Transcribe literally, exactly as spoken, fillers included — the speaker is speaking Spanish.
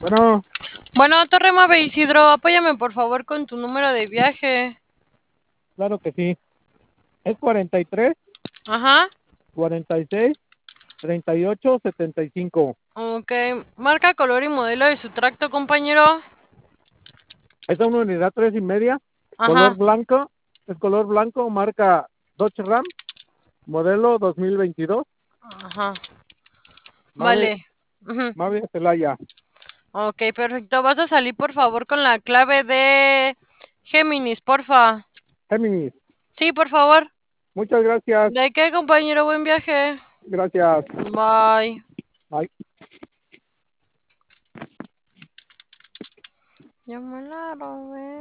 Bueno, Bueno, Torre Mave Isidro, apóyame por favor con tu número de viaje. claro que sí. Es cuarenta y tres, Ajá. cuarenta y seis, treinta y ocho, setenta y cinco. Ok. Marca, color y modelo de su tracto, compañero. Esta es una unidad tres y media, color Ajá. blanco. Es color blanco, marca Dodge Ram, modelo dos mil veintidós. Ajá. Mave, Vale. Ujú. Mave Celaya. Ok, perfecto. Vas a salir por favor con la clave de Géminis, porfa. Géminis. Sí, por favor. Muchas gracias. ¿De qué, compañero? Buen viaje. Gracias. Bye. Bye. Ya me la robé.